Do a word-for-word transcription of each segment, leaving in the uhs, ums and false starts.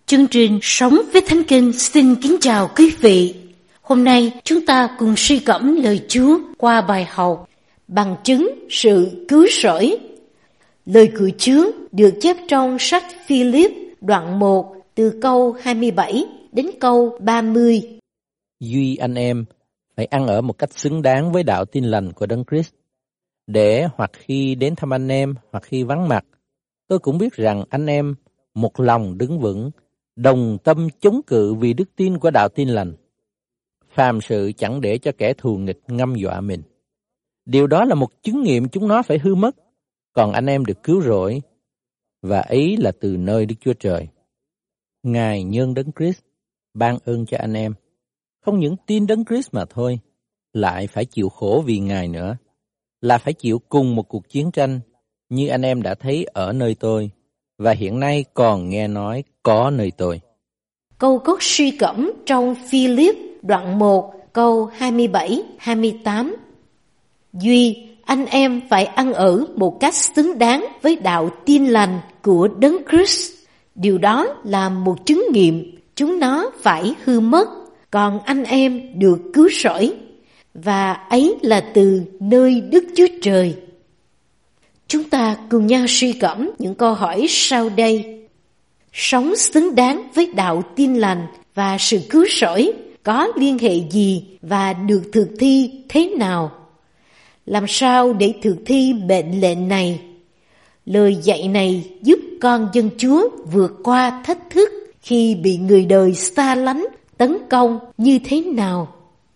Chương trình Sống với Thánh Kinh xin kính chào quý vị. Hôm nay chúng ta cùng suy gẫm lời Chúa qua bài học Bằng chứng sự cứu rỗi. Lời của Chúa được chép trong sách Philip đoạn một từ câu hai mươi bảy đến câu ba mươi. Duy anh em phải ăn ở một cách xứng đáng với đạo tin lành của Đấng Christ, để hoặc khi đến thăm anh em hoặc khi vắng mặt, tôi cũng biết rằng anh em một lòng đứng vững, đồng tâm chống cự vì đức tin của đạo tin lành. Phàm sự chẳng để cho kẻ thù nghịch ngâm dọa mình. Điều đó là một chứng nghiệm chúng nó phải hư mất, còn anh em được cứu rỗi, và ấy là từ nơi Đức Chúa Trời. Ngài nhân Đấng Christ ban ơn cho anh em, không những tin Đấng Christ mà thôi, lại phải chịu khổ vì Ngài nữa, là phải chịu cùng một cuộc chiến tranh, như anh em đã thấy ở nơi tôi, và hiện nay còn nghe nói có nơi tôi. Câu cốt suy gẫm trong Philip đoạn một câu hai mươi bảy hai mươi tám. Duy anh em phải ăn ở một cách xứng đáng với đạo tin lành của Đấng Christ. Điều đó là một chứng nghiệm chúng nó phải hư mất, còn anh em được cứu rỗi, và ấy là từ nơi Đức Chúa Trời. Chúng ta cùng nhau suy gẫm những câu hỏi sau đây. Sống xứng đáng với đạo tin lành và sự cứu rỗi có liên hệ gì và được thực thi thế nào? Làm sao để thực thi mệnh lệnh này? Lời dạy này giúp con dân Chúa vượt qua thách thức khi bị người đời xa lánh, tấn công như thế nào?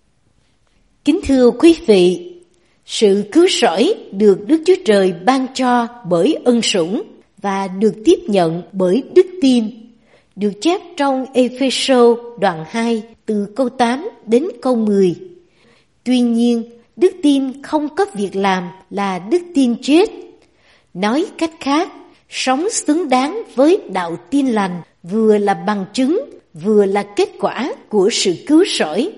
Kính thưa quý vị, sự cứu rỗi được Đức Chúa Trời ban cho bởi ân sủng và được tiếp nhận bởi đức tin, được chép trong Ê-phê-sô đoạn hai từ câu tám đến câu mười. Tuy nhiên, đức tin không có việc làm là đức tin chết. Nói cách khác, sống xứng đáng với đạo tin lành vừa là bằng chứng, vừa là kết quả của sự cứu rỗi.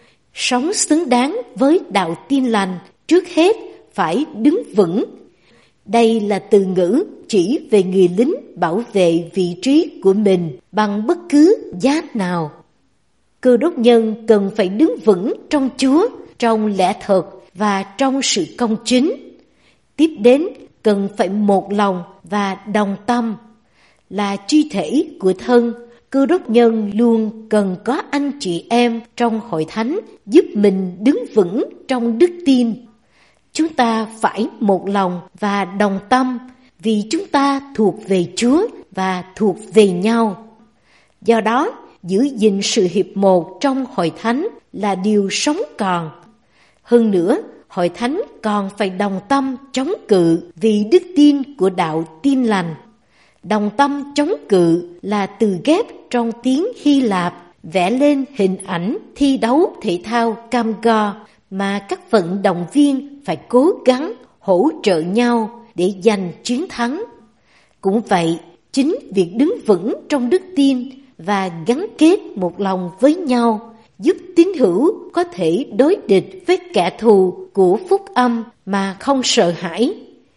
Sống xứng đáng với đạo tin lành trước hết phải đứng vững. Đây là từ ngữ chỉ về người lính bảo vệ vị trí của mình bằng bất cứ giá nào. Cơ đốc nhân cần phải đứng vững trong Chúa, trong lẽ thật và trong sự công chính. Tiếp đến, cần phải một lòng và đồng tâm. Là chi thể của thân, Cơ đốc nhân luôn cần có anh chị em trong hội thánh giúp mình đứng vững trong đức tin. Chúng ta phải một lòng và đồng tâm vì chúng ta thuộc về Chúa và thuộc về nhau. Do đó, giữ gìn sự hiệp một trong hội thánh là điều sống còn. Hơn nữa, hội thánh còn phải đồng tâm chống cự vì đức tin của đạo tin lành. Đồng tâm chống cự là từ ghép trong tiếng Hy Lạp vẽ lên hình ảnh thi đấu thể thao cam go mà các vận động viên phải cố gắng hỗ trợ nhau để giành chiến thắng. Cũng vậy, chính việc đứng vững trong đức tin và gắn kết một lòng với nhau giúp tín hữu có thể đối địch với kẻ thù của phúc âm mà không sợ hãi.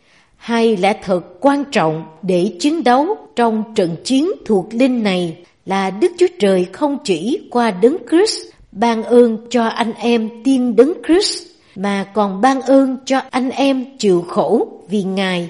Hai lẽ thật quan trọng để chiến đấu trong trận chiến thuộc linh này là Đức Chúa Trời không chỉ qua Đấng Christ ban ơn cho anh em tin Đấng Christ, mà còn ban ơn cho anh em chịu khổ vì Ngài.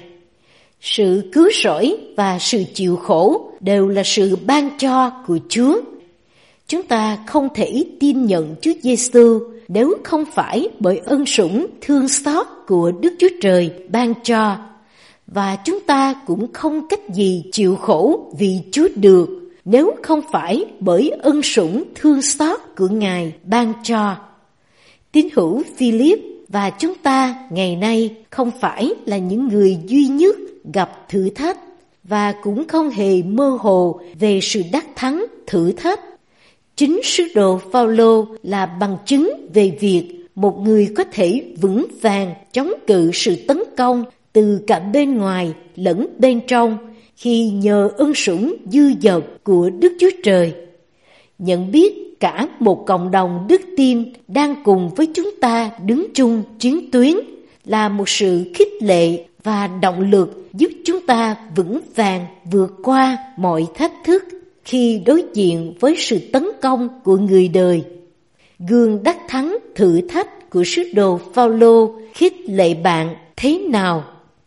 Sự cứu rỗi và sự chịu khổ đều là sự ban cho của Chúa. Chúng ta không thể tin nhận Chúa Giêsu nếu không phải bởi ân sủng thương xót của Đức Chúa Trời ban cho. Và chúng ta cũng không cách gì chịu khổ vì Chúa được nếu không phải bởi ân sủng thương xót của Ngài ban cho. Tín hữu Philip và chúng ta ngày nay không phải là những người duy nhất gặp thử thách và cũng không hề mơ hồ về sự đắc thắng thử thách. Chính sứ đồ Phao-lô là bằng chứng về việc một người có thể vững vàng chống cự sự tấn công từ cả bên ngoài lẫn bên trong khi nhờ ân sủng dư dật của Đức Chúa Trời. Nhận biết cả một cộng đồng đức tin đang cùng với chúng ta đứng chung chiến tuyến là một sự khích lệ và động lực giúp chúng ta vững vàng vượt qua mọi thách thức. khi đối diện với sự tấn công của người đời. Gương đắc thắng thử thách của sứ đồ Phaolô khích lệ bạn thế nào?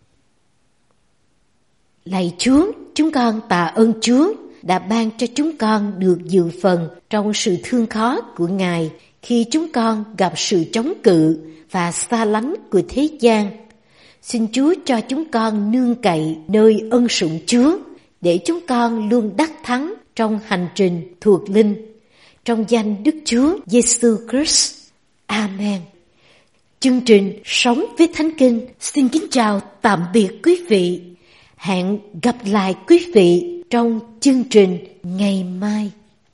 Lạy Chúa, chúng con tạ ơn Chúa đã ban cho chúng con được dự phần trong sự thương khó của Ngài khi chúng con gặp sự chống cự và xa lánh của thế gian. Xin Chúa cho chúng con nương cậy nơi ân sủng Chúa để chúng con luôn đắc thắng trong hành trình thuộc linh. Trong danh Đức Chúa Giêsu Christ. Amen. Chương trình Sống với Thánh Kinh xin kính chào tạm biệt quý vị. Hẹn gặp lại quý vị trong chương trình ngày mai.